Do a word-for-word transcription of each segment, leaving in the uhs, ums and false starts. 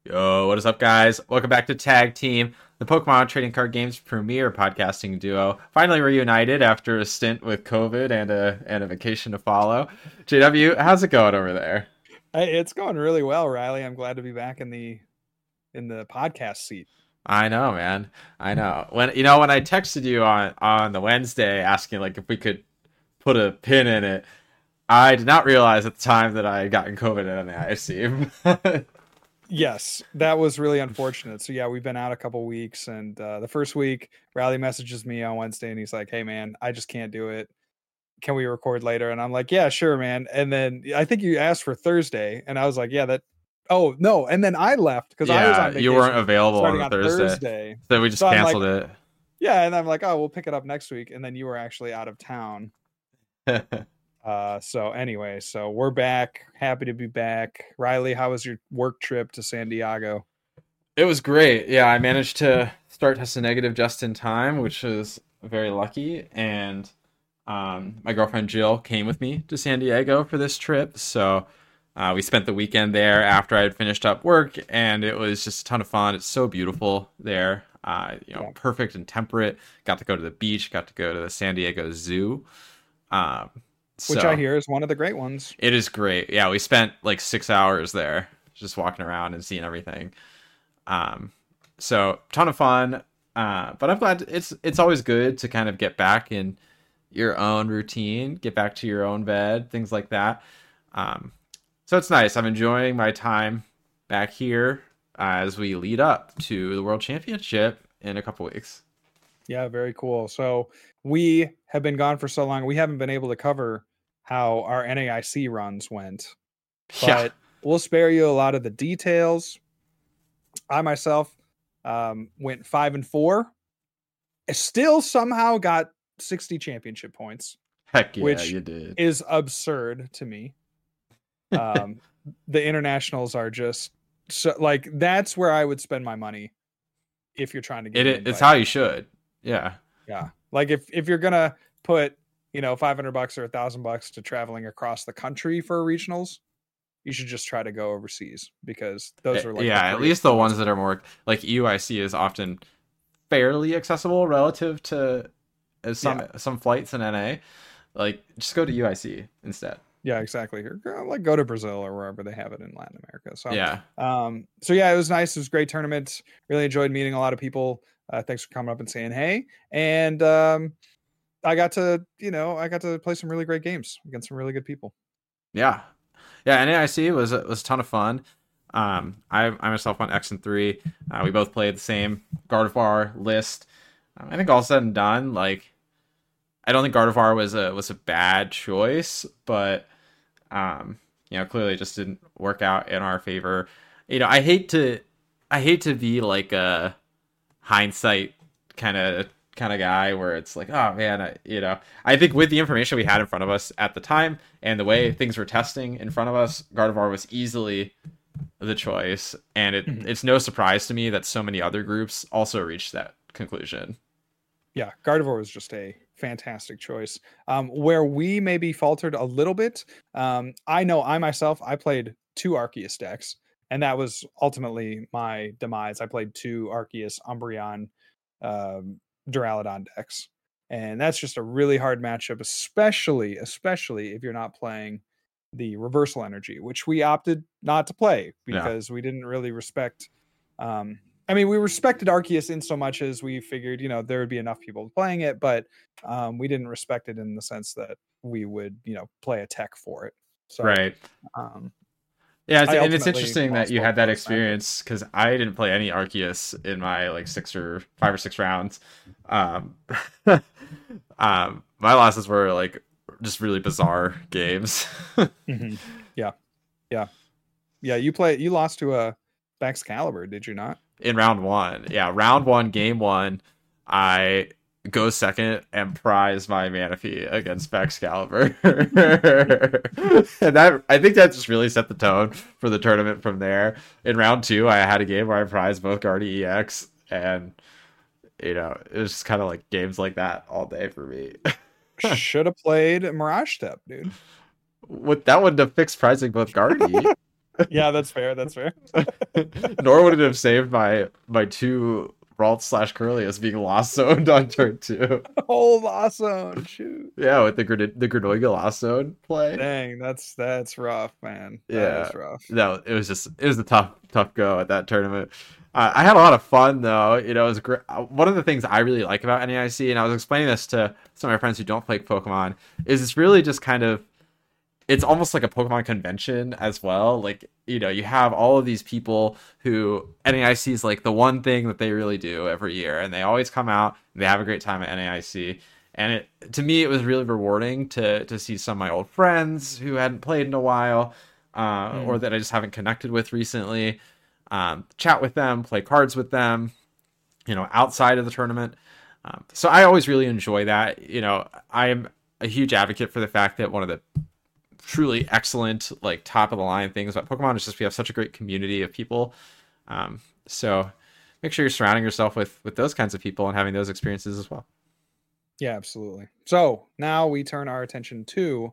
Yo, what is up, guys? Welcome back to Tag Team, the Pokemon Trading Card Games premier podcasting duo. Finally reunited after a stint with COVID and a and a vacation to follow. J W, how's it going over there? Hey, it's going really well, Riley. I'm glad to be back in the in the podcast seat. I know, man. I know. When you know when I texted you on on the Wednesday asking like if we could put a pin in it, I did not realize at the time that I had gotten COVID and I see. Yes, that was really unfortunate. So yeah, we've been out a couple weeks, and uh, the first week, Riley messages me on Wednesday, and he's like, "Hey, man, I just can't do it. Can we record later?" And I'm like, "Yeah, sure, man." And then I think you asked for Thursday, and I was like, "Yeah, that." Oh no, and then I left because I was on Yeah, vacation you weren't available on starting the on Thursday, Thursday. so we just So I'm like, canceled it. yeah, and I'm like, "Oh, we'll pick it up next week." And then you were actually out of town. Uh, so anyway, so we're back. Happy to be back. Riley, how was your work trip to San Diego? It was great. Yeah, I managed to start testing negative just in time, which was very lucky. And um, my girlfriend Jill came with me to San Diego for this trip. So uh, we spent the weekend there after I had finished up work, and it was just a ton of fun. It's so beautiful there. Uh, you know, Yeah. perfect and temperate. Got to go to the beach. Got to go to the San Diego Zoo. Um, Which so I hear is one of the great ones. it is great. Yeah, we spent like six hours there, just walking around and seeing everything. Um, so ton of fun. Uh, but I'm glad it's it's always good to kind of get back in your own routine, get back to your own bed, things like that. Um, so it's nice. I'm enjoying my time back here as we lead up to the World Championship in a couple weeks. Yeah, very cool. So we have been gone for so long, we haven't been able to cover how our N A I C runs went, Yeah, but we'll spare you a lot of the details. I myself um, went five and four. I still somehow got sixty championship points, heck yeah, which you did. is absurd to me. Um, the internationals are just so like that's where I would spend my money if you're trying to get It, an it it's invite. how you should. Yeah. Yeah, like if if you're gonna put you know five hundred bucks or a thousand bucks to traveling across the country for regionals, you should just try to go overseas because those are like Yeah, the at free least the ones ones. that are more like U I C is often fairly accessible relative to uh, some Yeah, some flights in N A. Like just go to U I C instead. yeah, exactly. Or go- like go to Brazil or wherever they have it in Latin America. So, Yeah. um, so yeah, it was nice. It was a great tournament. Really enjoyed meeting a lot of people. Uh, thanks for coming up and saying hey. And um, I got to you know I got to play some really great games against some really good people. Yeah. Yeah, N A I C was was a ton of fun. Um, I I myself went X and three. Uh, we both played the same Gardevoir list. Um, I think all said and done, like I don't think Gardevoir was a was a bad choice, but um, you know, clearly it just didn't work out in our favor. You know, I hate to I hate to be like a hindsight kind of kind of guy where it's like, oh man, I, you know, I think with the information we had in front of us at the time and the way things were testing in front of us, Gardevoir was easily the choice, and it, Mhm. it's no surprise to me that so many other groups also reached that conclusion. Yeah, Gardevoir was just a fantastic choice. Um, where we maybe faltered a little bit, um, I know I myself I played two Arceus decks, and that was ultimately my demise. I played two Arceus, Umbreon, um, Duraludon decks, and that's just a really hard matchup, especially especially if you're not playing the Reversal Energy, which we opted not to play Yeah. because we didn't really respect. Um, I mean, we respected Arceus in so much as we figured, you know, there would be enough people playing it, but um, we didn't respect it in the sense that we would, you know, play a tech for it. So Right. um, Yeah, it's, I and it's ultimately interesting that lost you both had of that those matchups. experience because I didn't play any Arceus in my like six or five or six rounds. Um, um, my losses were like just really bizarre games. Mhm. Yeah, yeah, yeah. You play. You lost to a Baxcalibur, did you not? In round one. Yeah, round one, game one, I go second and prize my Manaphy against Excalibur. And that I think that just really set the tone for the tournament from there. In round two, I had a game where I prized both Guardy E X, and you know, it was just kind of like games like that all day for me. Should have played Mirage Step, dude. With that one to fix prizing both Guardy. Yeah, that's fair. That's fair. Nor would it have saved my my two Ralt slash Curlius being lost zoned on turn two. Oh, lost zone. Shoot. Yeah, with the Grid- the Gredoiga lost zone play. Dang, that's that's rough, man. That Yeah, is rough. no, it was just it was a tough tough go at that tournament. Uh, I had a lot of fun though. You know, it was great. One of the things I really like about N A I C, and I was explaining this to some of my friends who don't play Pokemon, is it's really just kind of it's almost like a Pokemon convention as well. Like, you know, you have all of these people who N A I C is like the one thing that they really do every year, and they always come out and they have a great time at N A I C. And it, to me, it was really rewarding to to see some of my old friends who hadn't played in a while, uh, mm. or that I just haven't connected with recently. Um, chat with them, play cards with them, you know, outside of the tournament. Um, so I always really enjoy that. You know, I'm a huge advocate for the fact that one of the truly excellent, like top of the line things about Pokemon is just we have such a great community of people. Um, so make sure you're surrounding yourself with with those kinds of people and having those experiences as well. Yeah, absolutely. So now we turn our attention to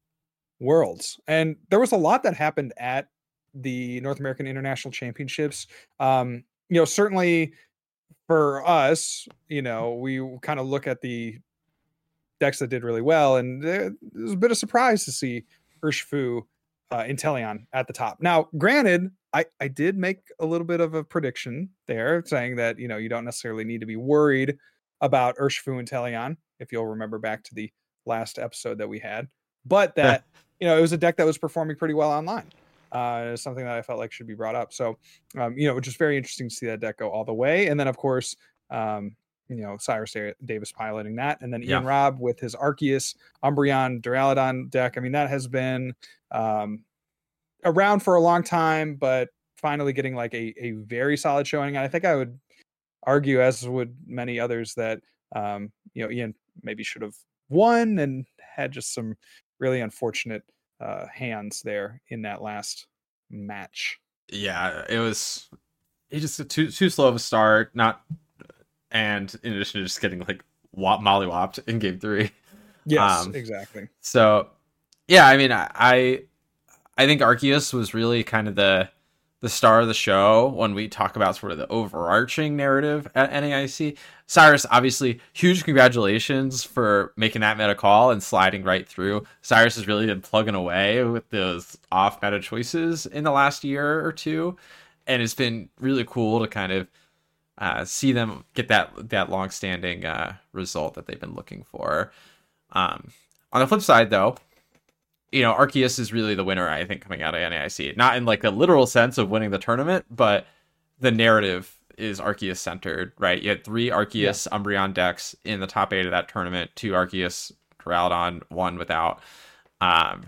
Worlds, and there was a lot that happened at the North American International Championships. Um, you know, certainly for us, you know, we kind of look at the decks that did really well, and it was a bit of surprise to see Urshifu, uh, Inteleon at the top. Now, granted, I, I did make a little bit of a prediction there, saying that, you know, you don't necessarily need to be worried about Urshifu Inteleon, if you'll remember back to the last episode that we had, but that, you know, it was a deck that was performing pretty well online. Uh, something that I felt like should be brought up. So, um, you know, just very interesting to see that deck go all the way. And then, of course, um, you know, Cyrus Davis piloting that. And then Ian yeah. Robb with his Arceus, Umbreon, Duraludon deck. I mean, that has been um, around for a long time, but finally getting like a, a very solid showing. And I think I would argue, as would many others, that, um, you know, Ian maybe should have won and had just some really unfortunate uh hands there in that last match. Yeah, it was he just too too slow of a start, not and in addition to just getting like wop mollywopped in game three. Yes, um, exactly. So yeah, I mean I I think Arceus was really kind of the the star of the show when we talk about sort of the overarching narrative at N A I C. Cyrus, obviously, huge congratulations for making that meta call and sliding right through. Cyrus has really been plugging away with those off meta choices in the last year or two, and it's been really cool to kind of uh, see them get that that long-standing uh, result that they've been looking for. Um, on the flip side, though, you know, Arceus is really the winner, I think, coming out of N A I C. Not in like the literal sense of winning the tournament, but the narrative is Arceus centered, right? You had three Arceus yeah. Umbreon decks in the top eight of that tournament, two Arceus, Duraludon, one without. Um,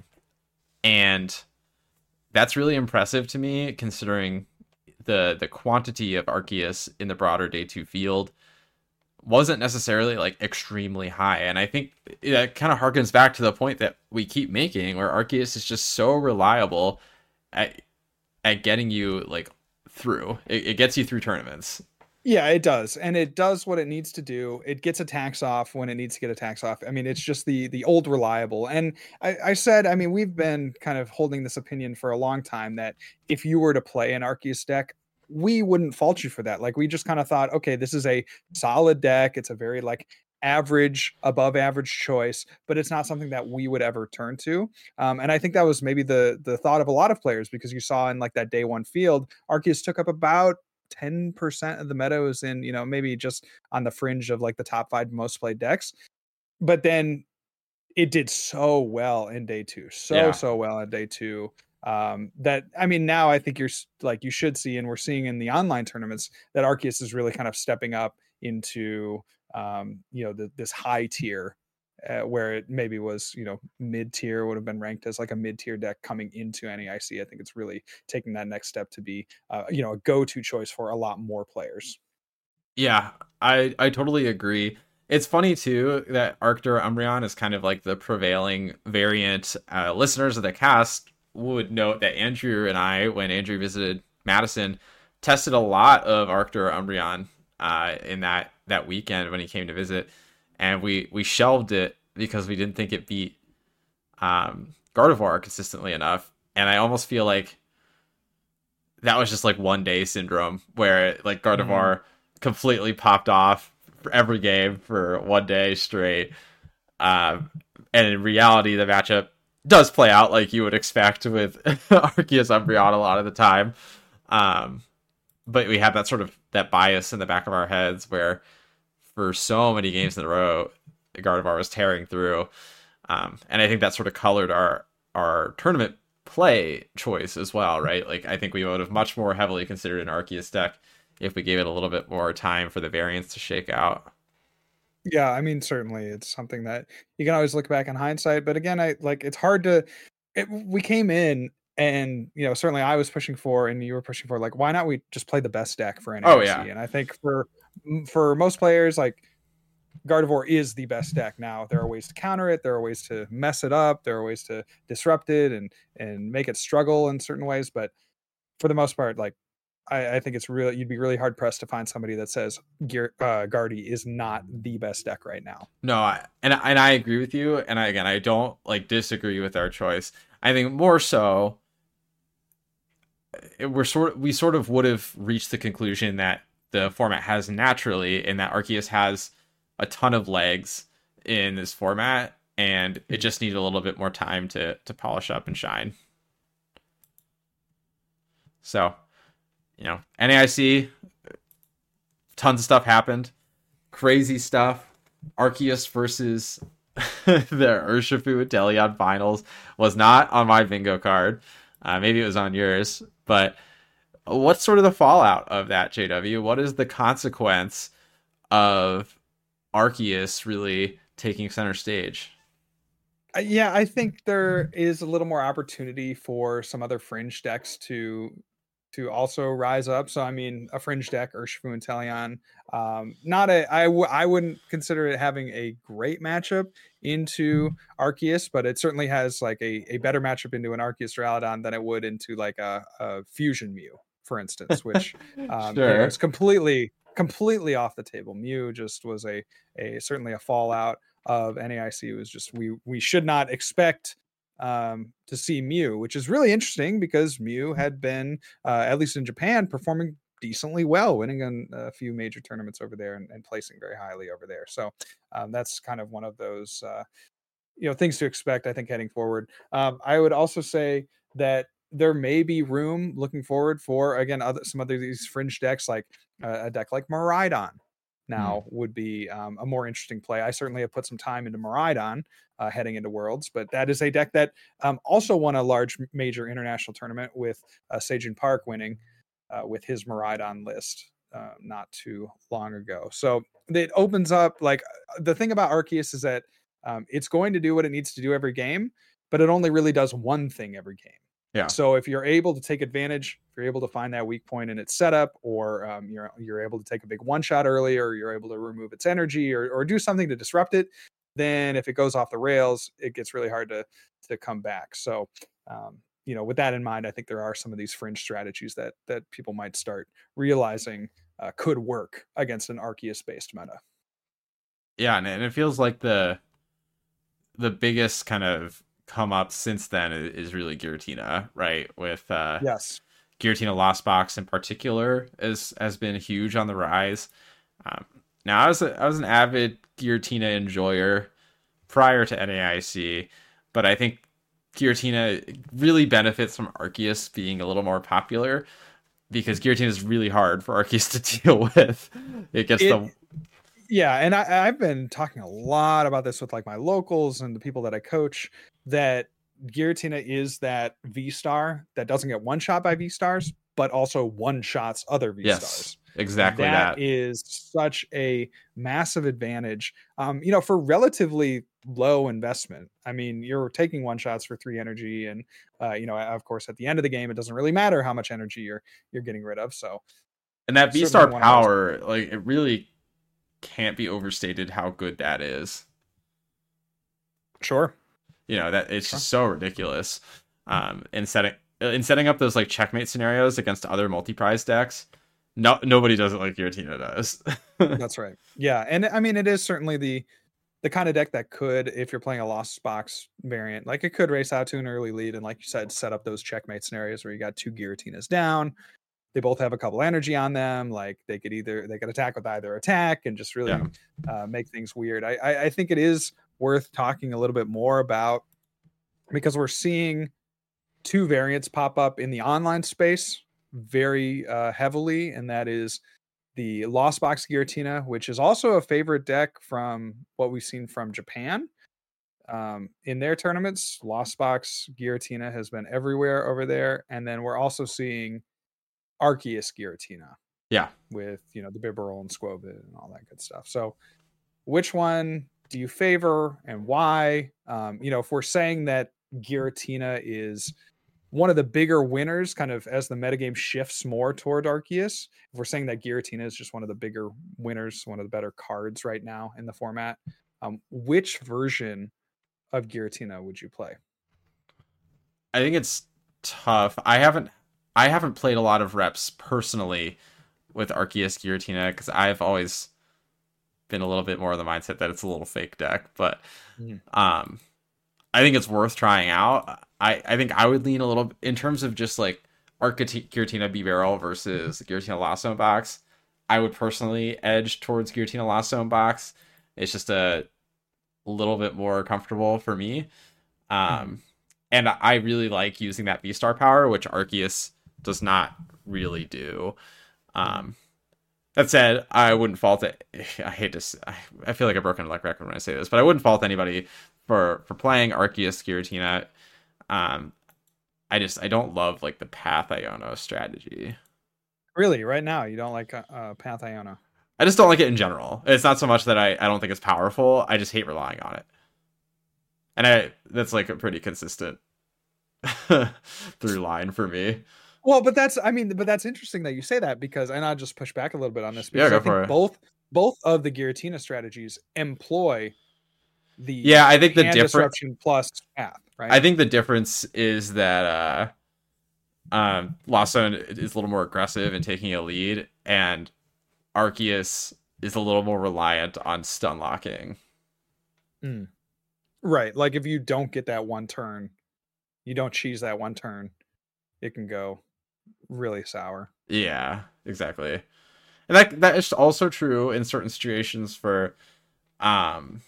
and that's really impressive to me, considering the the quantity of Arceus in the broader day two field wasn't necessarily like extremely high. And I think that kind of harkens back to the point that we keep making, where Arceus is just so reliable at at getting you like through. It, it gets you through tournaments. Yeah, it does. And it does what it needs to do. It gets attacks off when it needs to get attacks off. I mean, it's just the the old reliable. And I, I said, I mean, we've been kind of holding this opinion for a long time that if you were to play an Arceus deck, we wouldn't fault you for that. Like, we just kind of thought, okay, this is a solid deck. It's a very like average, above average choice, but it's not something that we would ever turn to. Um, and I think that was maybe the the thought of a lot of players, because you saw in like that day one field, Arceus took up about ten percent of the meta, was in, you know, maybe just on the fringe of like the top five most played decks. But then it did so well in day two, so, yeah. so well in day two. Um, that, I mean, now I think you're like, you should see, and we're seeing in the online tournaments, that Arceus is really kind of stepping up into, um, you know, the, this high tier, uh, where it maybe was, you know, mid tier, would have been ranked as like a mid tier deck coming into N A I C. I think it's really taking that next step to be, uh, you know, a go-to choice for a lot more players. Yeah, I, I totally agree. It's funny too that Arctur Umbreon is kind of like the prevailing variant. Uh, listeners of the cast would note that Andrew and I, when Andrew visited Madison, tested a lot of Arctur Umbreon uh, in that, that weekend when he came to visit, and we, we shelved it because we didn't think it beat um, Gardevoir consistently enough. And I almost feel like that was just like one day syndrome where like Gardevoir Mhm. completely popped off for every game for one day straight. Um, and in reality, the matchup does play out like you would expect with Arceus Umbreon a lot of the time. Um, but we have that sort of that bias in the back of our heads where for so many games in a row, Gardevoir was tearing through. Um, and I think that sort of colored our our tournament play choice as well, right? Like I think we would have much more heavily considered an Arceus deck if we gave it a little bit more time for the variants to shake out. Yeah, I mean, certainly it's something that you can always look back in hindsight. But again, I like it's hard to. It, we came in and you know certainly I was pushing for and you were pushing for like why not we just play the best deck for Oh yeah, N A I C? And I think for for most players like Gardevoir is the best deck now. There are ways to counter it. There are ways to mess it up. There are ways to disrupt it and and make it struggle in certain ways. But for the most part, like I, I think it's really you'd be really hard pressed to find somebody that says Gear, uh, Guardy is not the best deck right now. no, I, and and I agree with you. And I, again, I don't like disagree with our choice. I think more so, we're sort of, we sort of would have reached the conclusion that the format has naturally, and that Arceus has a ton of legs in this format, and it just needed a little bit more time to to polish up and shine. So, you know, N A I C, tons of stuff happened, crazy stuff. Arceus versus the Urshifu Delion finals was not on my bingo card. Uh, maybe it was on yours, but what's sort of the fallout of that, J W? What is the consequence of Arceus really taking center stage? Uh, Yeah, I think there is a little more opportunity for some other fringe decks to to also rise up. So I mean, a fringe deck, Urshifu and Teleon, um, not a I w- I wouldn't consider it having a great matchup into Arceus, but it certainly has like a, a better matchup into an Arceus Duraludon than it would into like a, a Fusion Mew, for instance, which um, you know Sure. is completely completely off the table. Mew just was a a certainly a fallout of N A I C. It was just we we should not expect um, to see Mew, which is really interesting because Mew had been, uh, at least in Japan, performing decently well, winning in a few major tournaments over there and, and placing very highly over there. So um, that's kind of one of those uh, you know things to expect. I think heading forward, um, I would also say that there may be room looking forward for again other some other these fringe decks like uh, a deck like Miraidon Hmm. now would be um, a more interesting play. I certainly have put some time into Miraidon uh, heading into Worlds, but that is a deck that um, also won a large major international tournament with uh, Sajin Park winning uh, with his Miraidon list uh, not too long ago. So it opens up like the thing about Arceus is that um, it's going to do what it needs to do every game, but it only really does one thing every game. Yeah. So if you're able to take advantage, if you're able to find that weak point in its setup, or um, you're you're able to take a big one shot early, or you're able to remove its energy, or or do something to disrupt it, then if it goes off the rails, it gets really hard to to come back. So um, you know, with that in mind, I think there are some of these fringe strategies that that people might start realizing uh, could work against an Arceus based meta. Yeah, and, and it feels like the the biggest kind of come up since then is really Giratina, right? With uh Yes. Giratina Lost Box in particular is has been huge on the rise. Um, now I was a, I was an avid Giratina enjoyer prior to N A I C, but I think Giratina really benefits from Arceus being a little more popular because Giratina is really hard for Arceus to deal with. It gets It the Yeah, and I, I've been talking a lot about this with like my locals and the people that I coach. That Giratina is that V star that doesn't get one shot by V stars, but also one shots other V yes, stars, and exactly that that. is such a massive advantage. Um, you know, for relatively low investment. I mean, you're taking one shots for three energy, and uh, you know, of course, at the end of the game, it doesn't really matter how much energy you're you're getting rid of. So And that V certainly Star one of those. power, like it really can't be overstated how good that is. Sure. You know, that it's Sure. just so ridiculous. Um in setting in setting up those like checkmate scenarios against other multi-prize decks. No nobody does it like Giratina does. That's right. Yeah, and I mean, it is certainly the the kind of deck that could, if you're playing a Lost Box variant, like it could race out to an early lead and, like you said, set up those checkmate scenarios where you got two Giratinas down. They both have a couple energy on them. Like they could either they could attack with either attack and just really yeah. uh, make things weird. I, I I think it is worth talking a little bit more about, because we're seeing two variants pop up in the online space very uh, heavily, and that is the Lost Box Giratina, which is also a favorite deck from what we've seen from Japan. Um, in their tournaments, Lost Box Giratina has been everywhere over there. And then we're also seeing Arceus Giratina. Yeah. With, you know, the Bibarel and Squobit and all that good stuff. So which one do you favor and why? Um, you know, if we're saying that Giratina is one of the bigger winners, kind of as the metagame shifts more toward Arceus, if we're saying that Giratina is just one of the bigger winners, one of the better cards right now in the format, um, which version of Giratina would you play? I think it's tough. I haven't I haven't played a lot of reps personally with Arceus Giratina because I've always been a little bit more of the mindset that it's a little fake deck, but mm. um I think it's worth trying out. I, I think I would lean a little in terms of just like Arceus Giratina Bibarel versus Giratina Lost Zone Box. I would personally edge towards Giratina Lost Zone Box. It's just a little bit more comfortable for me. Um, mm. And I really like using that V-Star power, which Arceus does not really do. Um, that said, I wouldn't fault it. I hate to. I, I feel like a broken luck record when I say this, but I wouldn't fault anybody for for playing Arceus Giratina. Um, I just I don't love like the Path Iono strategy. Really, right now you don't like uh, Path Iono? I just don't like it in general. It's not so much that I, I don't think it's powerful. I just hate relying on it, and I that's like a pretty consistent through line for me. Well, but that's I mean, but that's interesting that you say that, because, and I'll just push back a little bit on this, because yeah, go I think for it. both both of the Giratina strategies employ the yeah I think the difference disruption plus Path. Right? I think the difference is that uh, um, Lost Zone is a little more aggressive in taking a lead, and Arceus is a little more reliant on stun locking. Mm. Right, like if you don't get that one turn, you don't cheese that one turn, it can go really sour. Yeah, exactly. And that that is also true in certain situations for um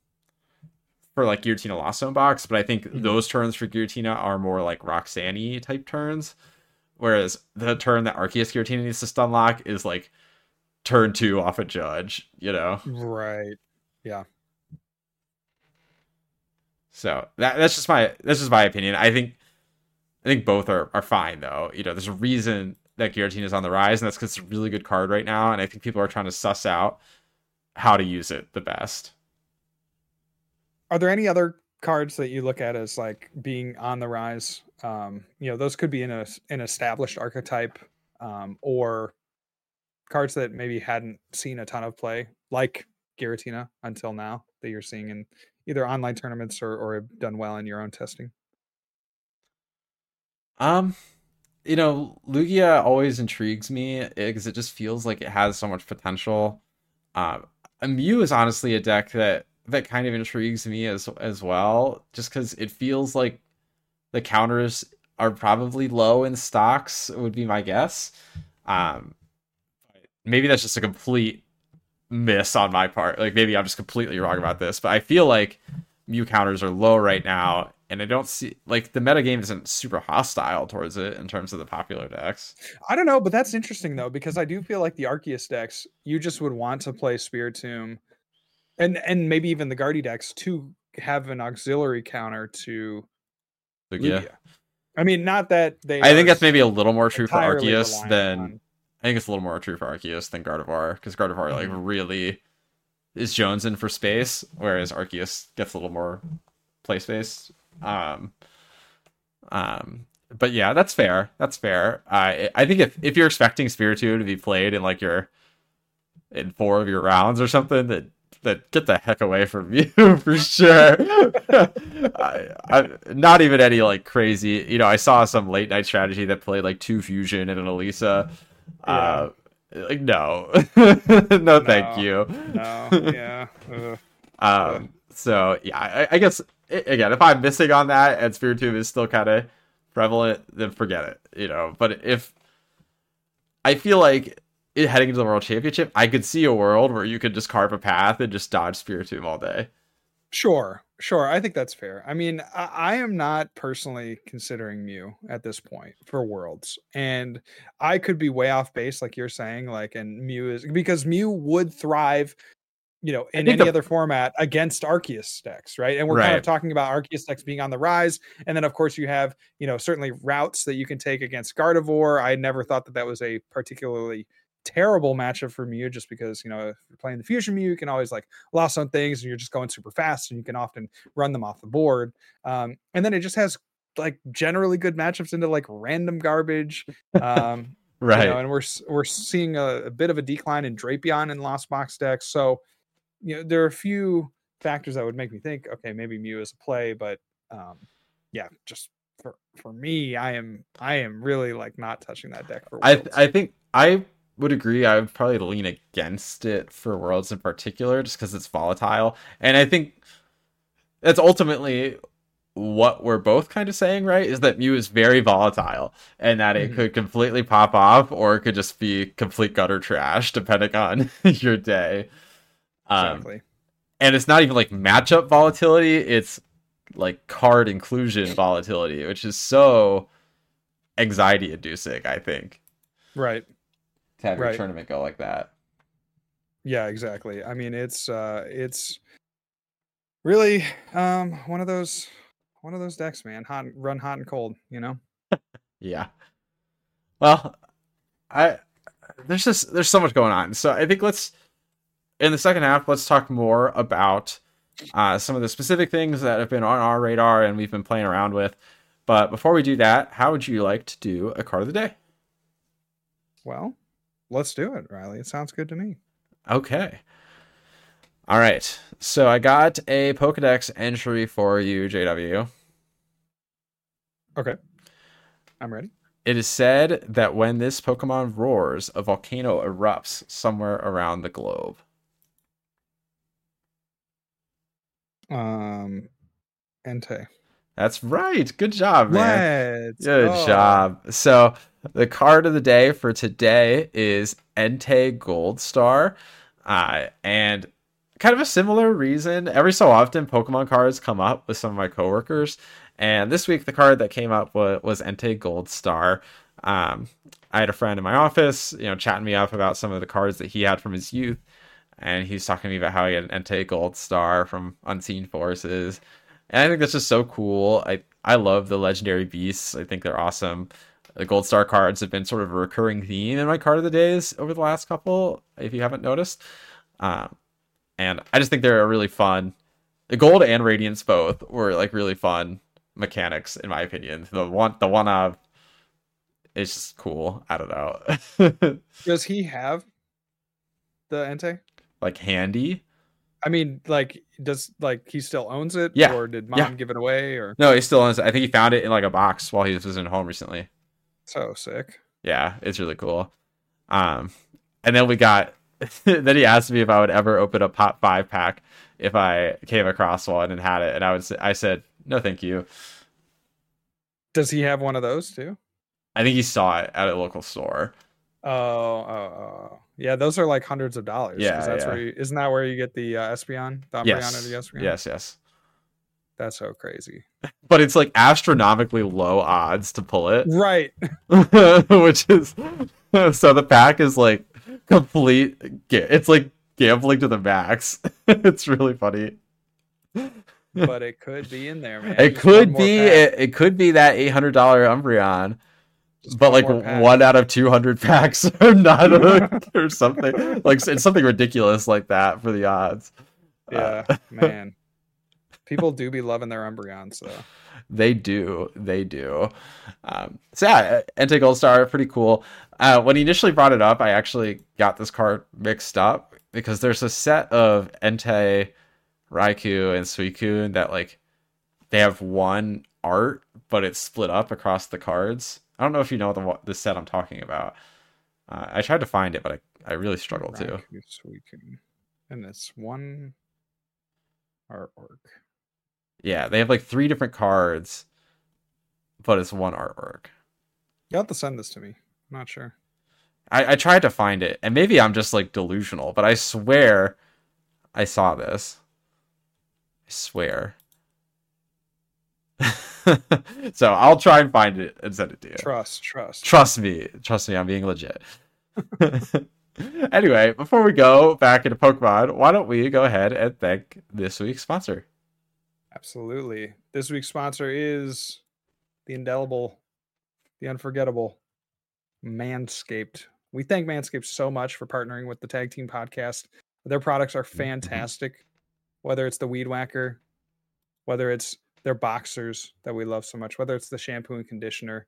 for like Giratina Lost Zone Box, but I think mm-hmm. those turns for Giratina are more like Roxanne type turns, whereas the turn that Arceus Giratina needs to stun lock is like turn two off a judge, you know? Right. Yeah. So that that's just my that's just my opinion. I think I think both are, are fine though. You know, there's a reason that Giratina is on the rise, and that's because it's a really good card right now, and I think people are trying to suss out how to use it the best. Are there any other cards that you look at as like being on the rise? Um, you know, those could be in a an established archetype, um, or cards that maybe hadn't seen a ton of play, like Giratina until now, that you're seeing in either online tournaments or, or have done well in your own testing. Um, you know, Lugia always intrigues me because it just feels like it has so much potential. Um, Mew is honestly a deck that that kind of intrigues me as as well, just because it feels like the counters are probably low in stocks, would be my guess. Um, maybe that's just a complete miss on my part. Like maybe I'm just completely wrong about this, but I feel like Mew counters are low right now, and I don't see like the metagame isn't super hostile towards it in terms of the popular decks. I don't know, but that's interesting though, because I do feel like the Arceus decks, you just would want to play Spiritomb. And and maybe even the Guardy decks to have an auxiliary counter to Lugia. Yeah. I mean, not that they. I think that's maybe a little more true for Arceus than. On... I think it's a little more true for Arceus than Gardevoir, because Gardevoir mm-hmm. like really is jonesing for space, whereas Arceus gets a little more play space. Um, um, but yeah, that's fair. That's fair. I I think if if you're expecting Spiritomb to be played in like your in four of your rounds or something, that. That get the heck away from you for sure. I, I, not even any like crazy, you know. I saw some late night strategy that played like two fusion and an Elisa. Yeah. Uh, like no, no, no, thank you. No, yeah. Ugh. Ugh. Um, so yeah, I, I guess i- again, if I'm missing on that and Spiritomb is still kind of prevalent, then forget it, you know. But if I feel like it, heading into the World Championship, I could see a world where you could just carve a path and just dodge Spiritomb all day. Sure, sure. I think that's fair. I mean, I, I am not personally considering Mew at this point for Worlds, and I could be way off base, like you're saying. Like, and Mew is because Mew would thrive, you know, I in think any the other format against Arceus decks, right? And we're kind of right, talking about Arceus decks being on the rise, and then of course you have, you know, certainly routes that you can take against Gardevoir. I never thought that that was a particularly terrible matchup for Mew, just because, you know, if you're playing the Fusion Mew, you can always like loss on things, and you're just going super fast, and you can often run them off the board. Um, and then it just has like generally good matchups into like random garbage. Um, you know, right. and we're we're seeing a, a bit of a decline in Drapion in Lost Box decks, so you know, there are a few factors that would make me think, okay, maybe Mew is a play, but um, yeah, just for for me, I am I am really like not touching that deck for I Worlds. I think I would agree. I would probably lean against it for Worlds in particular, just because it's volatile, and I think that's ultimately what we're both kind of saying, right? Is that Mew is very volatile and that it Mhm. could completely pop off or it could just be complete gutter trash depending on your day. Um, Exactly. and it's not even like matchup volatility, it's like card inclusion volatility, which is so anxiety inducing, I think, Right. to have your Right. tournament go like that. Yeah, exactly. I mean, it's uh it's really um one of those one of those decks, man. Hot run hot and cold, you know? Yeah. Well, I there's just there's so much going on. So I think let's in the second half, let's talk more about uh, some of the specific things that have been on our radar and we've been playing around with. But before we do that, how would you like to do a card of the day? Well, let's do it, Riley. It sounds good to me. Okay. All right. So I got a Pokedex entry for you, J W. Okay. I'm ready. It is said that when this Pokemon roars, a volcano erupts somewhere around the globe. Um Entei. That's right. Good job, man. Let's Good go. job. So the card of the day for today is Entei Gold Star. Uh, and kind of a similar reason. Every so often, Pokemon cards come up with some of my coworkers. And this week, the card that came up was, was Entei Gold Star. Um, I had a friend in my office, you know, chatting me up about some of the cards that he had from his youth. And he's talking to me about how he had an Entei Gold Star from Unseen Forces. And I think that's just so cool. I I love the legendary beasts. I think they're awesome. The gold star cards have been sort of a recurring theme in my card of the days over the last couple, if you haven't noticed. Um, and I just think they're a really fun. The gold and radiance both were like really fun mechanics in my opinion. The one the one of is just cool. I don't know. Does he have the Entei? Like handy. I mean, like, does like he still owns it, Yeah. or did Yeah. mom give it away, or No, he still owns it. I think he found it in like a box while he was in home recently. so sick? Yeah, it's really cool. Um, and then we got. Then he asked me if I would ever open a pop five pack if I came across one and had it, and I would. Say, I said no, thank you. Does he have one of those too? I think he saw it at a local store. Oh, oh, oh. Yeah, those are like hundreds of dollars. Yeah, because that's yeah. where you, isn't that where you get the uh, Espeon, the Umbreon, or the Yes, Espeon? yes, yes. That's so crazy. But it's like astronomically low odds to pull it, Right. which is so the pack is like complete. It's like gambling to the max. It's really funny. But it could be in there, man. It Just one could more be pack. it, it could be that eight hundred dollar Umbreon, Just but one like more pack. one out of two hundred packs are not or something like it's something ridiculous like that for the odds. Yeah, Uh, man. People do be loving their Umbreons, though. they do, they do. Um, so yeah, Entei Gold Star, pretty cool. Uh, when he initially brought it up, I actually got this card mixed up because there's a set of Entei, Raikou, and Suicune that like they have one art, but it's split up across the cards. I don't know if you know the the set I'm talking about. Uh, I tried to find it, but I, I really struggled to. Raikou, Suicune. And it's one. artwork. Yeah, they have like three different cards, but it's one artwork. You have to send this to me. I'm not sure. I, I tried to find it, and maybe I'm just like delusional, but I swear I saw this. I swear. So I'll try and find it and send it to you. Trust, trust. Trust me. Trust me, I'm being legit. Anyway, before we go back into Pokemon, why don't we go ahead and thank this week's sponsor? Absolutely. This week's sponsor is the indelible, the unforgettable Manscaped. We thank Manscaped so much for partnering with the Tag Team Podcast. Their products are fantastic, mm-hmm. whether it's the Weed Whacker, whether it's their boxers that we love so much, whether it's the shampoo and conditioner.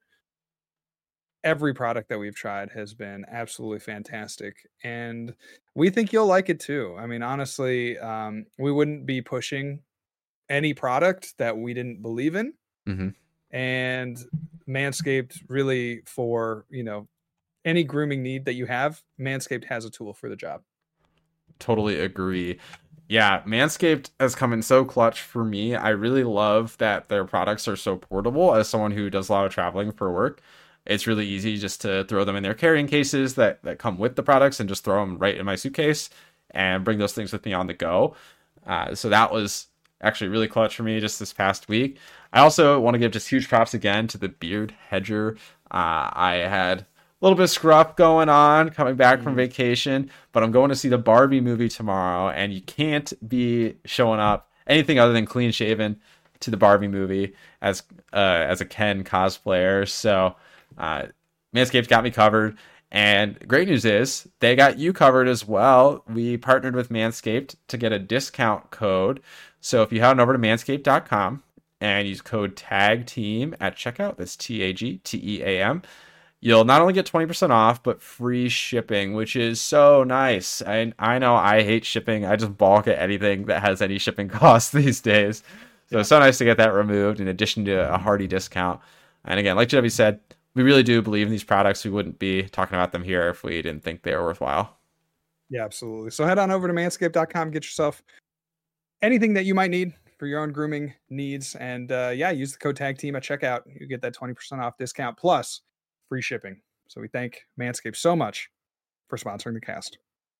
Every product that we've tried has been absolutely fantastic, and we think you'll like it too. I mean, honestly, um, we wouldn't be pushing any product that we didn't believe in. Mm-hmm. And Manscaped, really, for, you know, any grooming need that you have, Manscaped has a tool for the job. Totally agree. Yeah, Manscaped has come in so clutch for me. I really love that their products are so portable. As someone who does a lot of traveling for work, it's really easy just to throw them in their carrying cases that, that come with the products and just throw them right in my suitcase and bring those things with me on the go. Uh, so that was actually really clutch for me just this past week. I also want to give just huge props again to the Beard Hedger. Uh, I had a little bit of scruff going on coming back mm. from vacation, but I'm going to see the Barbie movie tomorrow, and you can't be showing up anything other than clean shaven to the Barbie movie as uh, as a Ken cosplayer. So uh, Manscaped got me covered. And great news is they got you covered as well. We partnered with Manscaped to get a discount code. So if you head on over to manscaped dot com and use code TAGTEAM at checkout, that's T A G T E A M, you'll not only get twenty percent off, but free shipping, which is so nice. I, I know I hate shipping. I just balk at anything that has any shipping costs these days. So yeah. It's so nice to get that removed in addition to a hearty discount. And again, like J W said, we really do believe in these products. We wouldn't be talking about them here if we didn't think they were worthwhile. Yeah, absolutely. So head on over to manscaped dot com, get yourself anything that you might need for your own grooming needs. And uh, yeah, use the code Tag Team at checkout. You get that twenty percent off discount plus free shipping. So we thank Manscaped so much for sponsoring the cast.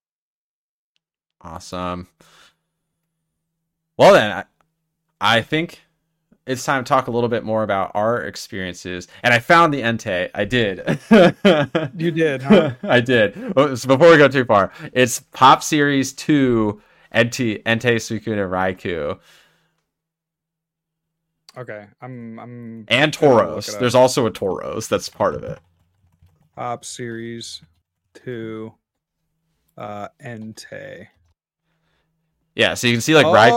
Awesome. Well then, I, I think it's time to talk a little bit more about our experiences. And I found the Entei. I did. You did, huh? I did. So before we go too far, it's Pop Series two Entei, Entei Suicune Raikou. Okay. I'm I'm and Tauros. There's also a Tauros that's part of it. Pop Series two uh Entei. Yeah, so you can see like oh, Raikou.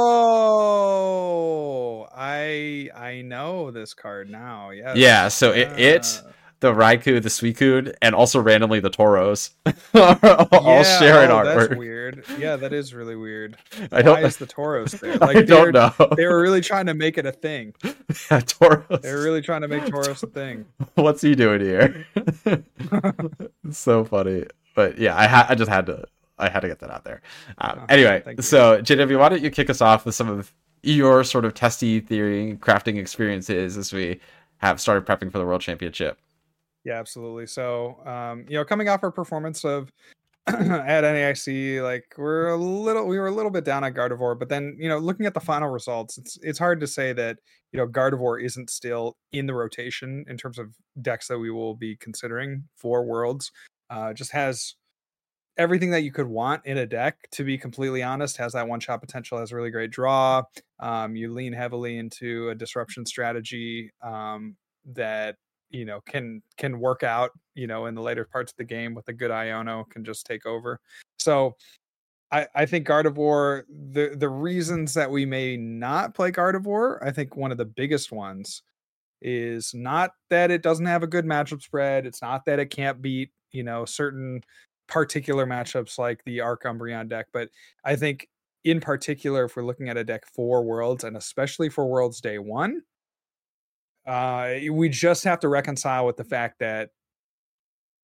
Oh, I I know this card now. Yes. Yeah, so it, uh, it the Raikou, the Suicune, and also randomly the Tauros all yeah, share an oh, artwork. That's weird. Yeah, that is really weird. I don't, Why is the Tauros there? Like, I don't know. They were really trying to make it a thing. Yeah, Tauros. They were really trying to make Tauros a thing. What's he doing here? It's so funny. But yeah, I ha- I just had to I had to get that out there. Um, oh, anyway, so J W, why don't you kick us off with some of your sort of testy theory crafting experiences as we have started prepping for the World Championship? Yeah, absolutely. So, um, you know, coming off our performance of at N A I C, like we're a little, we were a little bit down on Gardevoir, but then, you know, looking at the final results, it's it's hard to say that, you know, Gardevoir isn't still in the rotation in terms of decks that we will be considering for Worlds. Uh, just has everything that you could want in a deck, to be completely honest. Has that one shot potential, has a really great draw. Um, you lean heavily into a disruption strategy um, that, you know, can can work out, you know, in the later parts of the game with a good Iono can just take over. So I, I think Gardevoir, the the reasons that we may not play Gardevoir, I think one of the biggest ones is not that it doesn't have a good matchup spread. It's not that it can't beat, you know, certain particular matchups like the Arc Umbreon deck, but I think in particular, if we're looking at a deck for Worlds, and especially for Worlds Day One, uh, we just have to reconcile with the fact that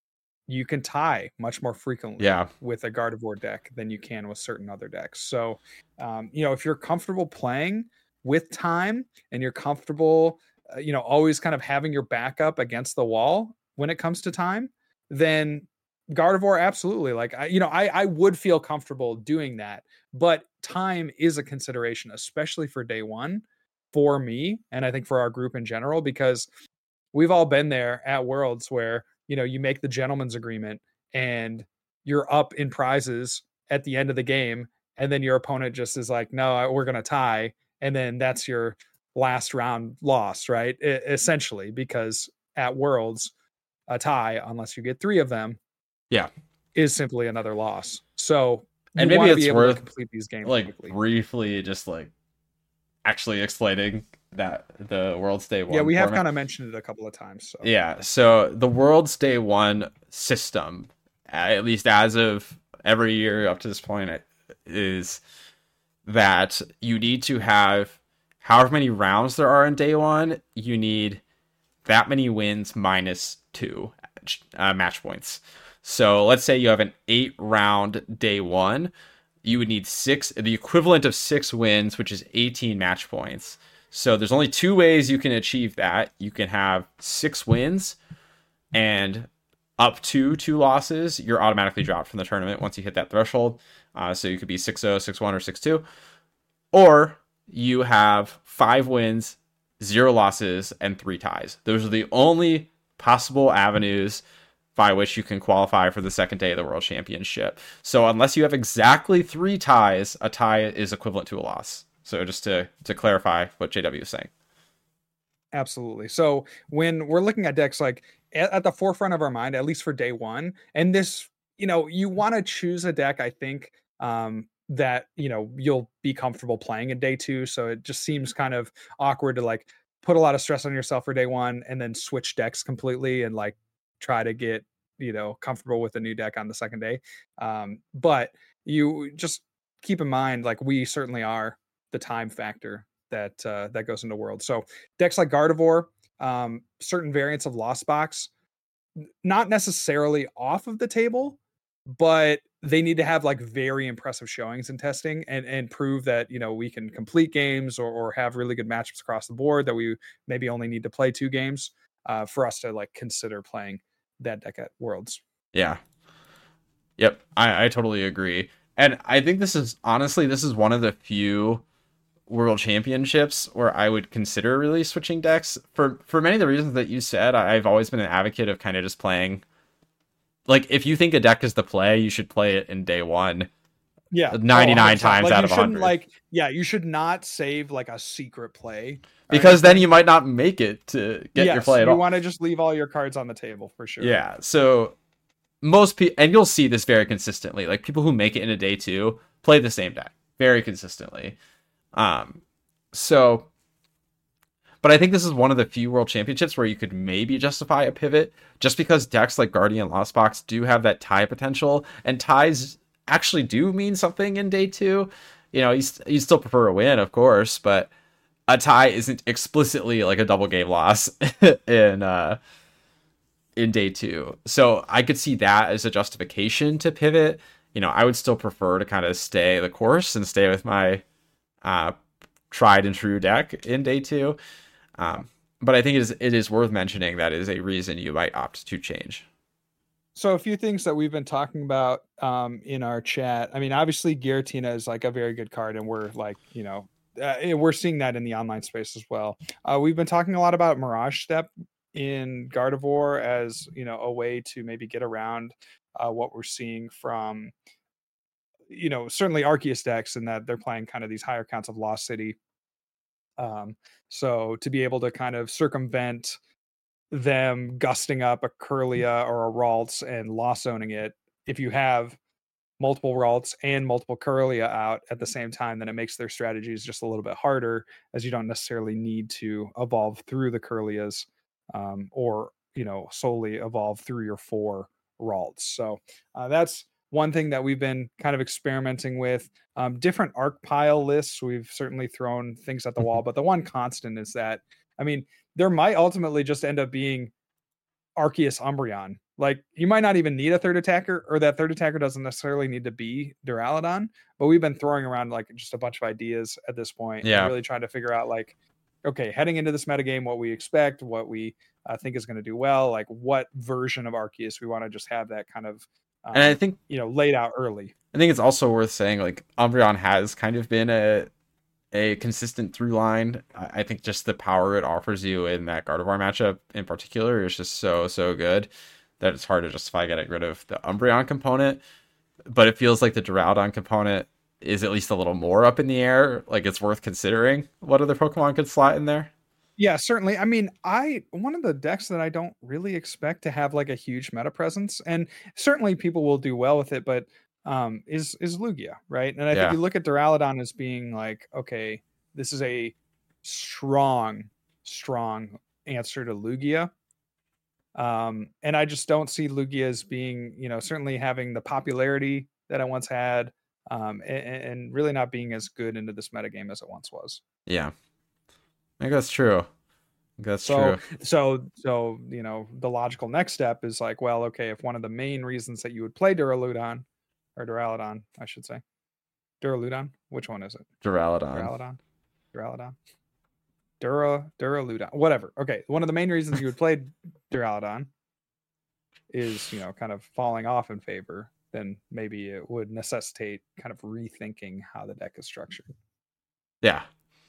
you can tie much more frequently Yeah. with a Gardevoir deck than you can with certain other decks. So, um, you know, if you're comfortable playing with time and you're comfortable, uh, you know, always kind of having your backup against the wall when it comes to time, then Gardevoir, absolutely. Like, I, you know, I, I would feel comfortable doing that, but time is a consideration, especially for day one for me. And I think for our group in general, because we've all been there at Worlds where, you know, you make the gentleman's agreement and you're up in prizes at the end of the game. And then your opponent just is like, no, we're going to tie. And then that's your last round loss, right? I, essentially, because at Worlds, a tie, unless you get three of them, Yeah. is simply another loss. So you And maybe want to it's be able worth to complete these games like quickly. briefly just like actually explaining that the World's Day One. Yeah, we have format. kind of mentioned it a couple of times. So. Yeah, so the World's Day One system, at least as of every year up to this point, is that you need to have however many rounds there are in day one, you need that many wins minus two uh, match points. So let's say you have an eight round day one, you would need six, the equivalent of six wins, which is eighteen match points. So there's only two ways you can achieve that. You can have six wins and up to two losses, you're automatically dropped from the tournament once you hit that threshold. Uh, so you could be six oh, six one, or six two. Or you have five wins, zero losses, and three ties. Those are the only possible avenues by which you can qualify for the second day of the World Championship. So unless you have exactly three ties, a tie is equivalent to a loss. So just to, to clarify what J W is saying. Absolutely. So when we're looking at decks, like at, at the forefront of our mind, at least for day one, and this, you know, you want to choose a deck, I think, um, that, you know, you'll be comfortable playing in day two. So it just seems kind of awkward to like put a lot of stress on yourself for day one and then switch decks completely and like try to get, you know, comfortable with a new deck on the second day. Um, but you just keep in mind, like we certainly are, the time factor that uh, that goes into World. So decks like Gardevoir, um, certain variants of Lost Box, not necessarily off of the table, but they need to have like very impressive showings in testing and and prove that, you know, we can complete games or, or have really good matchups across the board, that we maybe only need to play two games uh, for us to like consider playing that deck at Worlds. Yeah. Yep. I, I totally agree. And I think this is honestly, this is one of the few World Championships where I would consider really switching decks for for many of the reasons that you said. I've always been an advocate of kind of just playing, like, if you think a deck is the play, you should play it in day one. Yeah, ninety-nine oh, times like, out you of one hundred. Like, yeah, you should not save like a secret play, because then you might not make it to get yes, your play at you all. You want to just leave all your cards on the table for sure. Yeah, so most people, and you'll see this very consistently, like people who make it into day two play the same deck very consistently. Um, so, but I think this is one of the few World Championships where you could maybe justify a pivot, just because decks like Guardian Lost Box do have that tie potential, and ties actually do mean something in day two. You know, you, you still prefer a win, of course, but a tie isn't explicitly like a double game loss in uh, in day two. So I could see that as a justification to pivot. You know, I would still prefer to kind of stay the course and stay with my uh, tried and true deck in day two. Um, but I think it is, it is worth mentioning that is a reason you might opt to change. So a few things that we've been talking about um, in our chat. I mean, obviously Giratina is like a very good card, and we're like, you know, uh, we're seeing that in the online space as well. Uh, we've been talking a lot about Mirage Step in Gardevoir as, you know, a way to maybe get around uh, what we're seeing from, you know, certainly Arceus decks, and that they're playing kind of these higher counts of Lost City. Um, so to be able to kind of circumvent them gusting up a Kirlia or a Ralts and lost zoning it, if you have multiple Ralts and multiple Kirlia out at the same time, then it makes their strategies just a little bit harder, as you don't necessarily need to evolve through the Kirlias um, or, you know, solely evolve through your four Ralts. So uh, that's one thing that we've been kind of experimenting with. Um, different arc pile lists, we've certainly thrown things at the wall, but the one constant is that, I mean, there might ultimately just end up being Arceus Umbreon Like, you might not even need a third attacker, or that third attacker doesn't necessarily need to be Duraludon, but we've been throwing around like just a bunch of ideas at this point and Yeah. really trying to figure out like, okay, heading into this metagame, what we expect, what we uh, think is going to do well, like what version of Arceus we want to just have that kind of, um, And I think you know, laid out early. I think it's also worth saying like Umbreon has kind of been a a consistent through line. I I think just the power it offers you in that Gardevoir matchup in particular is just so so good that it's hard to justify getting rid of the Umbreon component. But it feels like the Duraludon component is at least a little more up in the air. Like it's worth considering what other Pokemon could slot in there. Yeah, certainly. I mean, I one of the decks that I don't really expect to have like a huge meta presence, and certainly people will do well with it, but um, is is Lugia, right? And I think Yeah. you look at Duraludon as being like, okay, this is a strong, strong answer to Lugia. Um, and I just don't see Lugia as being, you know, certainly having the popularity that it once had, um, and, and really not being as good into this metagame as it once was. Yeah. I think that's true. I think that's So, true. so, so, you know, the logical next step is like, well, okay, if one of the main reasons that you would play Duraludon, or Duraludon, I should say, Duraludon, which one is it? Duraludon. Duraludon, Duraludon, Dura, Duraludon, whatever. Okay, one of the main reasons you would play Duraludon is, you know, kind of falling off in favor, then maybe it would necessitate kind of rethinking how the deck is structured. Yeah.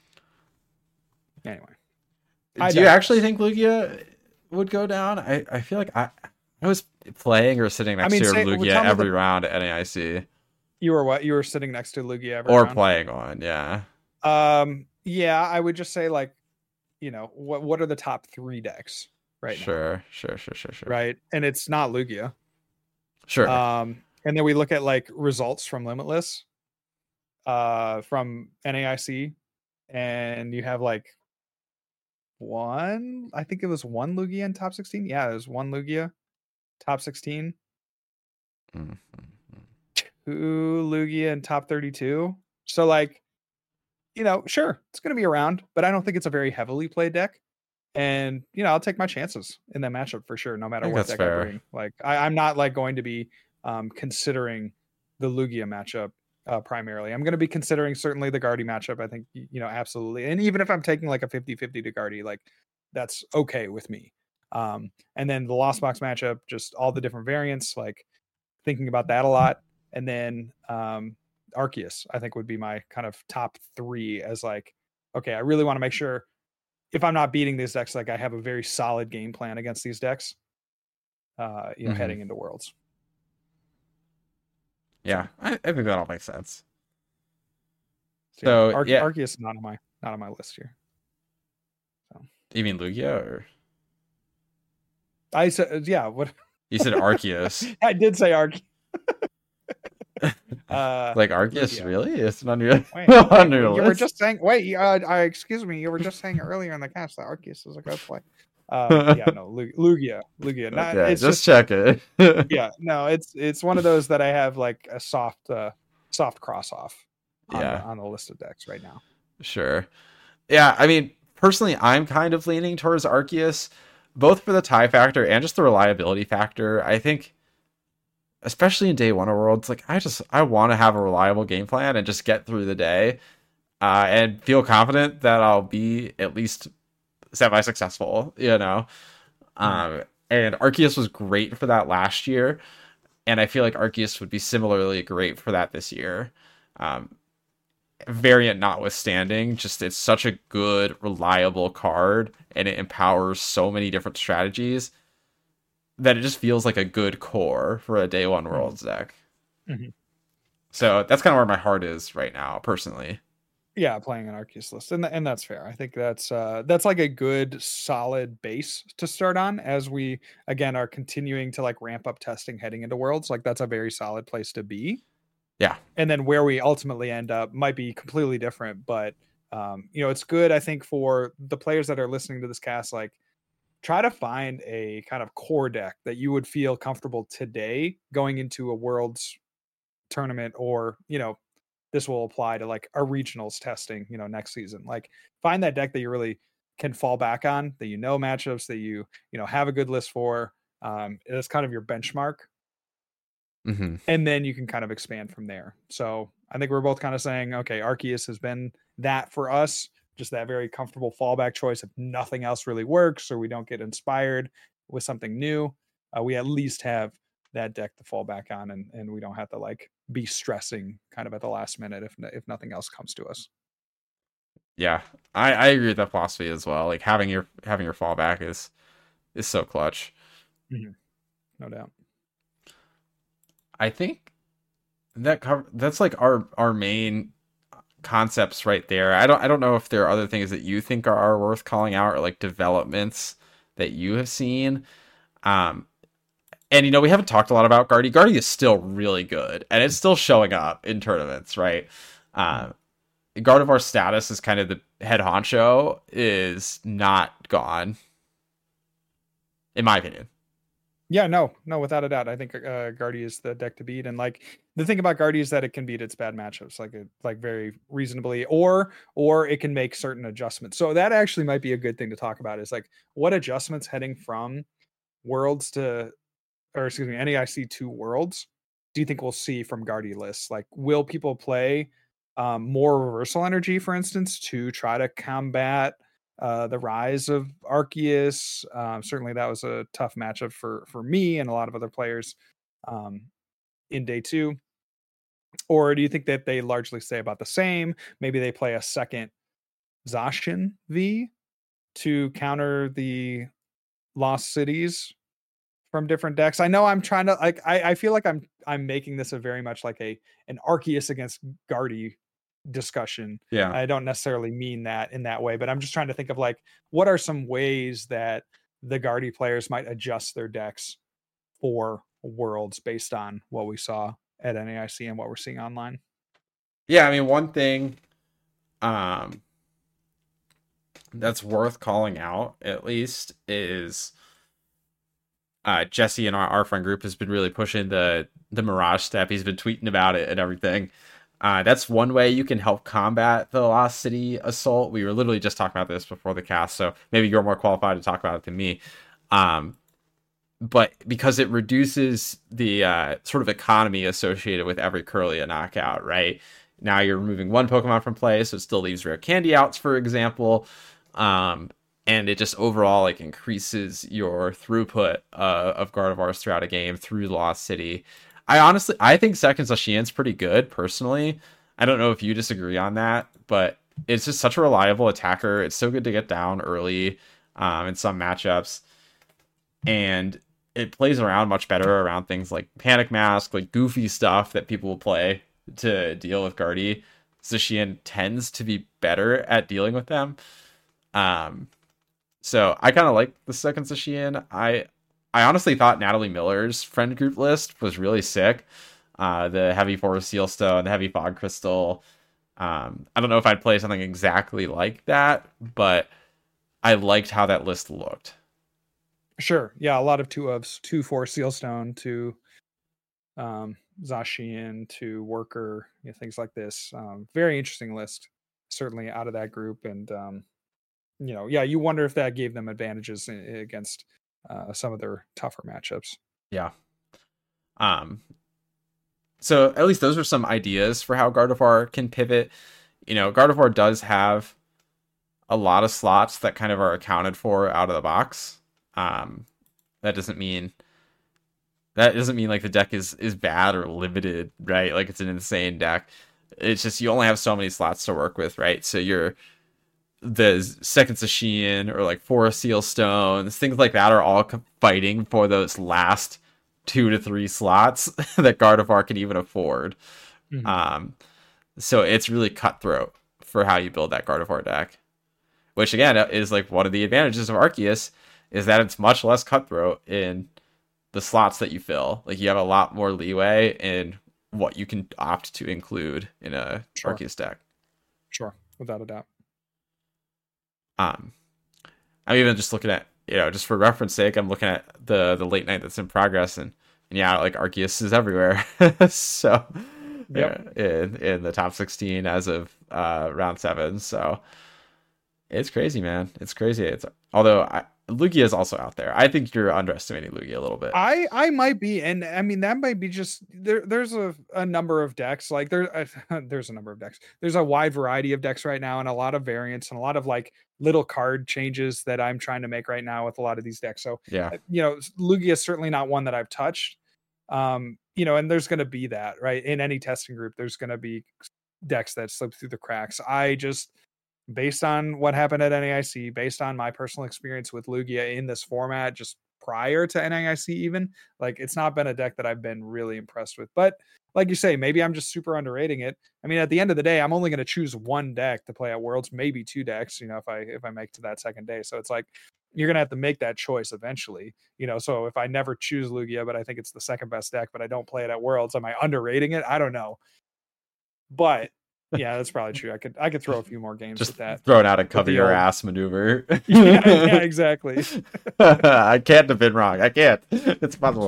Anyway. Do I you digress. actually think Lugia would go down? I, I feel like I I was playing or sitting next I mean, to say- Lugia tell me every the- round at N A I C. You were what? You were sitting next to Lugia every Or round? playing one, yeah. Um, yeah, I would just say like, you know, what what are the top three decks right now? Sure, sure, sure, sure, sure. Right, and it's not Lugia. Sure. Um, and then we look at like results from Limitless, uh, from N A I C, and you have like one. I think it was one Lugia in top sixteen. Yeah, it was one Lugia, top sixteen. Mhm. Two Lugia in top thirty-two. So like, you know, sure, it's going to be around, but I don't think it's a very heavily played deck. And you know, I'll take my chances in that matchup for sure, no matter think what that's deck fair. I bring. Like, I, I'm not like going to be um, considering the Lugia matchup uh, primarily. I'm going to be considering certainly the Guardy matchup. I think y- you know, absolutely. And even if I'm taking like a fifty-fifty to Guardy, like that's okay with me. Um, and then the Lost Box matchup, just all the different variants, like thinking about that a lot. And then um, Arceus, I think would be my kind of top three as like, okay, I really want to make sure if I'm not beating these decks, like I have a very solid game plan against these decks, uh, you know, Mhm. heading into Worlds. Yeah, I, I think that all makes sense. So, So, yeah, Ar- yeah. Arceus is not on my not on my list here. You mean Lugia or I said, yeah, what you said Arceus? I did say Arceus. uh, Like Arceus, Lugia. really? It's not your, wait, wait, on your you were list? just saying. Wait, uh, I excuse me. You were just saying earlier in the cast that Arceus is a good play. Uh, yeah, no, Lu- Lugia, Lugia. Not, Okay, it's just, just check it. yeah, no, it's it's one of those that I have like a soft uh, soft cross off on, Yeah. the, on the list of decks right now. Sure. Yeah, I mean, personally, I'm kind of leaning towards Arceus, both for the tie factor and just the reliability factor. I think, especially in day one of Worlds, like I just I want to have a reliable game plan and just get through the day, uh, and feel confident that I'll be at least semi-successful. You know, um, and Arceus was great for that last year, and I feel like Arceus would be similarly great for that this year. Um, variant notwithstanding, just it's such a good, reliable card, and it empowers so many different strategies that it just feels like a good core for a day one Worlds deck. Mhm. So that's kind of where my heart is right now, personally. Yeah, playing an Arceus list, and and that's fair. I think that's uh, that's like a good solid base to start on as we again are continuing to like ramp up testing heading into Worlds. Like that's a very solid place to be. Yeah. And then where we ultimately end up might be completely different, but um, you know, it's good I think for the players that are listening to this cast, like try to find a kind of core deck that you would feel comfortable today going into a Worlds tournament, or you know, this will apply to like a regionals testing, you know, next season. Like find that deck that you really can fall back on, that you know matchups that you, you know, have a good list for, Um, it's kind of your benchmark, Hmm. and then you can kind of expand from there. So I think we're both kind of saying, okay, Arceus has been that for us, just that very comfortable fallback choice. If nothing else really works or we don't get inspired with something new, uh, we at least have that deck to fall back on, and, and we don't have to like be stressing kind of at the last minute if if nothing else comes to us. Yeah, I, I agree with that philosophy as well. Like having your having your fallback is is so clutch. Mm-hmm. No doubt. I think that cover that's like our our main concepts right there. I don't I don't know if there are other things that you think are, are worth calling out or like developments that you have seen. Um, and you know we haven't talked a lot about Guardy. Guardy is still really good, and it's still showing up in tournaments, right? Uh, Gardevoir status is kind of the head honcho is not gone, in my opinion. Yeah, no, no, without a doubt. I think uh, Guardy is the deck to beat, and like the thing about Guardy is that it can beat its bad matchups, like it, like very reasonably, or or it can make certain adjustments. So that actually might be a good thing to talk about. Is like what adjustments heading from Worlds to, or excuse me, N A I C to Worlds, do you think we'll see from Guardy lists? Like, will people play um, more reversal energy, for instance, to try to combat uh, the rise of Arceus? Um, certainly, that was a tough matchup for for me and a lot of other players um, in day two. Or do you think that they largely stay about the same? Maybe they play a second Zacian V to counter the Lost Cities from different decks. I know I'm trying to like I, I feel like I'm I'm making this a very much like a an Arceus against Guardy discussion. Yeah. I don't necessarily mean that in that way, but I'm just trying to think of like what are some ways that the Guardy players might adjust their decks for Worlds based on what we saw at N A I C and what we're seeing online. Yeah, I mean one thing um that's worth calling out at least is uh Jesse in our, our friend group has been really pushing the the Mirage step. He's been tweeting about it and everything. Uh, that's one way you can help combat the Lost City assault. We were literally just talking about this before the cast, so maybe you're more qualified to talk about it than me. Um, but because it reduces the uh, sort of economy associated with every Kirlia knockout, right? Now you're removing one Pokemon from play, so it still leaves rare candy outs, for example. Um, and it just overall like increases your throughput uh, of Gardevoirs throughout a game through Lost City. I honestly, I think second Zacian's pretty good, personally. I don't know if you disagree on that, but it's just such a reliable attacker. It's so good to get down early um, in some matchups. And it plays around much better around things like Panic Mask, like goofy stuff that people will play to deal with Guardy. Zacian tends to be better at dealing with them. Um, so I kind of like the second Zacian. I I honestly thought Natalie Miller's friend group list was really sick. Uh, the heavy forest seal stone, the heavy fog crystal. Um, I don't know if I'd play something exactly like that, but I liked how that list looked. Sure. Yeah, a lot of two ofs, two for Sealstone, two um Zacian, to Worker, you know, things like this. Um, very interesting list, certainly out of that group. And um, you know, yeah, you wonder if that gave them advantages against uh, some of their tougher matchups. Yeah. Um. So at least those are some ideas for how Gardevoir can pivot. You know, Gardevoir does have a lot of slots that kind of are accounted for out of the box. Um, that doesn't mean that doesn't mean like the deck is is bad or limited, right? Like it's an insane deck. It's just you only have so many slots to work with, right? So you're the second Zacian or like Forest Seal Stones, things like that are all fighting for those last two to three slots that Gardevoir can even afford. Mm-hmm. Um, so it's really cutthroat for how you build that Gardevoir deck, which again is like one of the advantages of Arceus is that it's much less cutthroat in the slots that you fill. Like you have a lot more leeway in what you can opt to include in a sure. Arceus deck. Sure, without a doubt. Um, I'm even just looking at, you know, just for reference sake, I'm looking at the the late night that's in progress, and, and yeah, like Arceus is everywhere. So yep. yeah, in in the top sixteen as of uh, round seven. So it's crazy, man. It's crazy. It's although I Lugia is also out there. I think you're underestimating Lugia a little bit. I I might be, and I mean that might be just there. There's a, a number of decks. Like there, uh, there's a number of decks. There's a wide variety of decks right now, and a lot of variants, and a lot of like little card changes that I'm trying to make right now with a lot of these decks. So Yeah, uh, you know, Lugia is certainly not one that I've touched. Um, you know, and there's going to be that right in any testing group. There's going to be decks that slip through the cracks. I just based on what happened at N A I C, based on my personal experience with Lugia in this format, just prior to N A I C, even like it's not been a deck that I've been really impressed with. But like you say, maybe I'm just super underrating it. I mean, at the end of the day, I'm only going to choose one deck to play at Worlds, maybe two decks, you know, if I if I make to that second day. So it's like you're going to have to make that choice eventually, you know. So if I never choose Lugia, but I think it's the second best deck, but I don't play it at Worlds, am I underrating it? I don't know. But yeah, that's probably true. I could I could throw a few more games just with that. throw it out and cover your old... ass maneuver. yeah, yeah, exactly. I can't have been wrong. I can't. It's possible.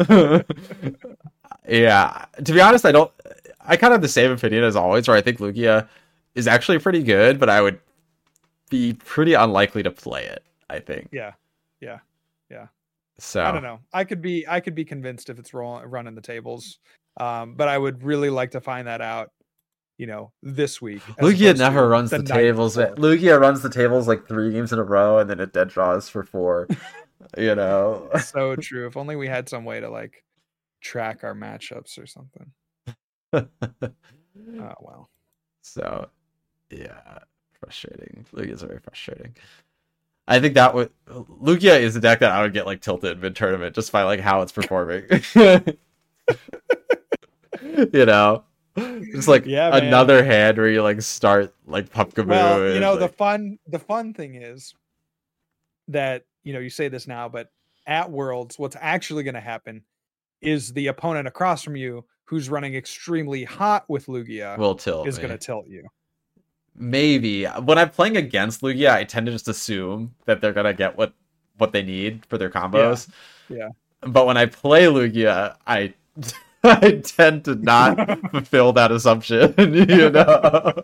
Yeah, to be honest, I don't. I kind of have the same opinion as always, where I think Lugia is actually pretty good, but I would be pretty unlikely to play it. I think. Yeah, yeah, yeah. So I don't know. I could be I could be convinced if it's roll, running the tables, um, but I would really like to find that out. You know, this week. Lugia never runs the, the tables. Lugia runs the tables like three games in a row, and then it dead draws for four. You know, so true. If only we had some way to like track our matchups or something. Oh well. So, yeah, frustrating. Lugia's very frustrating. I think that would Lugia is a deck that I would get like tilted mid tournament just by like how it's performing. You know. It's like yeah, another hand where you like start like Pumpkaboo. Well, you know, like... the fun the fun thing is that, you know, you say this now, but at Worlds, what's actually going to happen is the opponent across from you who's running extremely hot with Lugia will tilt is going to tilt you. Maybe. When I'm playing against Lugia, I tend to just assume that they're going to get what what they need for their combos. Yeah. yeah. But when I play Lugia, I I tend to not fulfill that assumption, you know.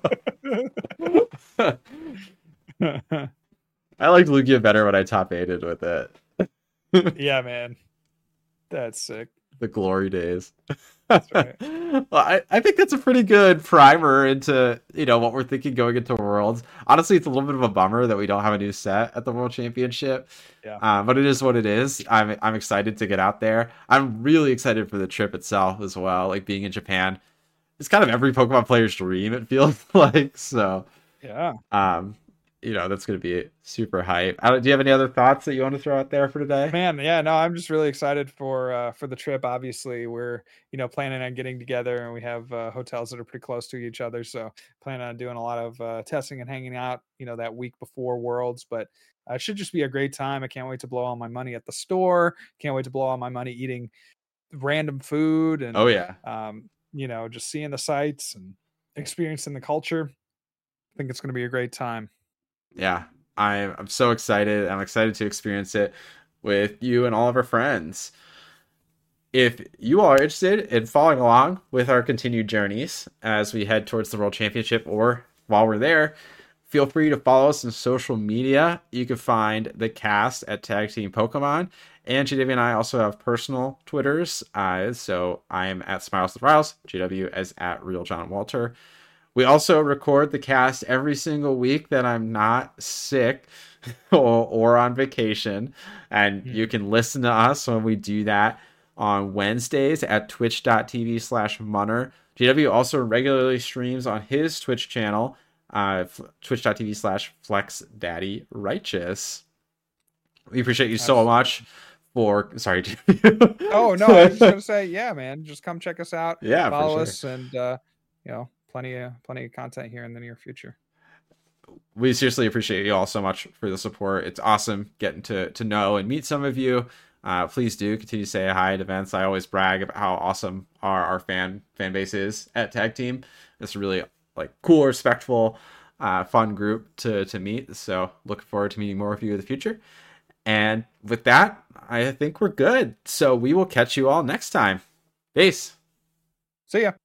I liked Lugia better when I top eighted with it. Yeah, man. That's sick. The glory days. That's right. Well, I, I think that's a pretty good primer into, you know, what we're thinking going into Worlds. Honestly, it's a little bit of a bummer that we don't have a new set at the World Championship. Yeah. Um, but it is what it is. I'm I'm excited to get out there. I'm really excited for the trip itself as well. Like being in Japan, it's kind of every Pokemon player's dream. It feels like so. Yeah. Um, you know, that's going to be super hype. I don't, do you have any other thoughts that you want to throw out there for today? Man, yeah, no, I'm just really excited for uh, for the trip. Obviously, we're, you know, planning on getting together, and we have uh, hotels that are pretty close to each other. So planning on doing a lot of uh, testing and hanging out, you know, that week before Worlds. But uh, it should just be a great time. I can't wait to blow all my money at the store. Can't wait to blow all my money eating random food. And, oh, yeah. Um, you know, just seeing the sights and experiencing the culture. I think it's going to be a great time. Yeah, I'm, I'm so excited. I'm excited to experience it with you and all of our friends. If you are interested in following along with our continued journeys as we head towards the World Championship, or while we're there, feel free to follow us on social media. You can find the cast at Tag Team Pokemon. And G W and I also have personal Twitters. Uh, so I am at Smiles with Riles. G W is at Real John Walter. We also record the cast every single week that I'm not sick or, or on vacation. And mm-hmm. you can listen to us when we do that on Wednesdays at twitch.tv slash Munner. G W also regularly streams on his Twitch channel, uh, twitch.tv slash Flex Daddy Righteous. We appreciate you so much for... Sorry. Oh, no, I was just going to say, yeah, man, just come check us out. Yeah, follow for sure. us and, uh, you know, plenty of plenty of content here in the near future. We seriously appreciate you all so much for the support. It's awesome getting to to know and meet some of you. Uh, please do continue to say hi at events. I always brag about how awesome our, our fan fan base is at Tag Team. It's a really like cool, respectful, uh, fun group to to meet. So looking forward to meeting more of you in the future. And with that, I think we're good. So we will catch you all next time. Peace. See ya.